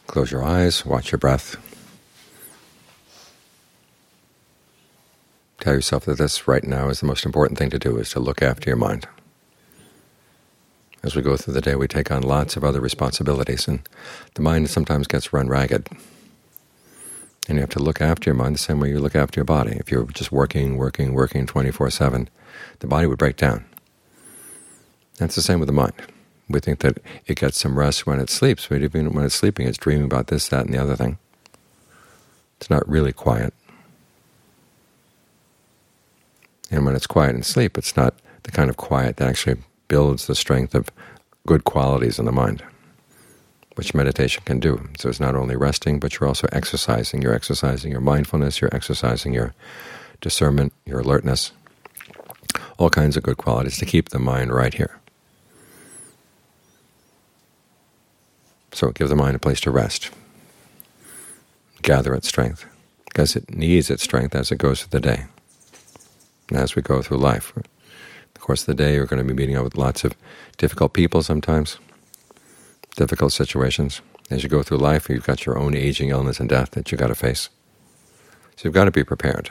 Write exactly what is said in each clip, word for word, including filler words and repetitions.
Close your eyes, watch your breath. Tell yourself that this right now is the most important thing to do, is to look after your mind. As we go through the day, we take on lots of other responsibilities, and the mind sometimes gets run ragged. And you have to look after your mind the same way you look after your body. If you're just working, working, working twenty-four seven, the body would break down. That's the same with the mind. We think that it gets some rest when it sleeps, but even when it's sleeping, it's dreaming about this, that, and the other thing. It's not really quiet. And when it's quiet in sleep, it's not the kind of quiet that actually builds the strength of good qualities in the mind, which meditation can do. So it's not only resting, but you're also exercising. You're exercising your mindfulness, you're exercising your discernment, your alertness, all kinds of good qualities to keep the mind right here. So give the mind a place to rest, gather its strength, because it needs its strength as it goes through the day. And as we go through life, of course, the day you're going to be meeting up with lots of difficult people sometimes, difficult situations. As you go through life, you've got your own aging, illness, and death that you've got to face. So you've got to be prepared.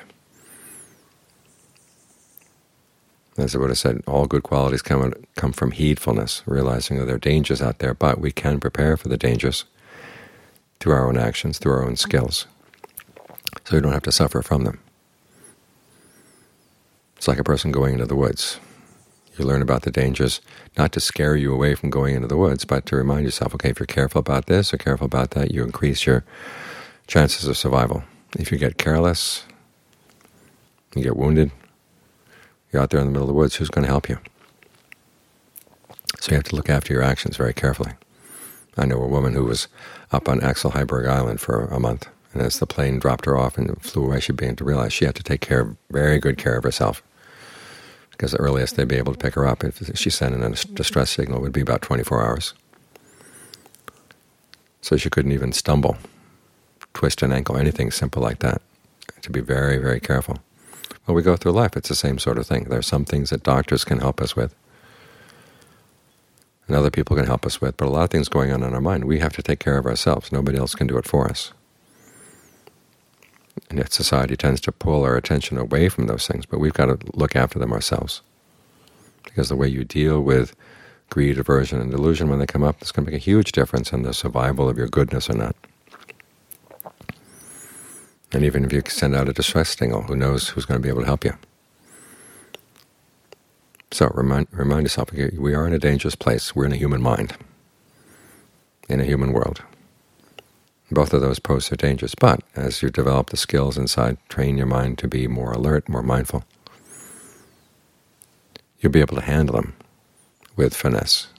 As the Buddha said, all good qualities come, come from heedfulness, realizing that there are dangers out there, but we can prepare for the dangers through our own actions, through our own skills, so we don't have to suffer from them. It's like a person going into the woods. You learn about the dangers, not to scare you away from going into the woods, but to remind yourself, okay, if you're careful about this or careful about that, you increase your chances of survival. If you get careless, you get wounded, you're out there in the middle of the woods, who's going to help you? So you have to look after your actions very carefully. I know a woman who was up on Axel Heiberg Island for a month, and as the plane dropped her off and flew away, she began to realize she had to take care, very good care of herself, because the earliest they'd be able to pick her up, if she sent in a distress signal, would be about twenty-four hours. So she couldn't even stumble, twist an ankle, anything simple like that. To be very, very careful. Well, we go through life, it's the same sort of thing. There are some things that doctors can help us with, and other people can help us with, but a lot of things going on in our mind, we have to take care of ourselves. Nobody else can do it for us. And yet society tends to pull our attention away from those things, but we've got to look after them ourselves. Because the way you deal with greed, aversion, and delusion when they come up is going to make a huge difference in the survival of your goodness or not. And even if you send out a distress signal, who knows who's going to be able to help you. So remind, remind yourself, we are in a dangerous place. We're in a human mind, in a human world. Both of those pose their dangers, but as you develop the skills inside, train your mind to be more alert, more mindful, you'll be able to handle them with finesse.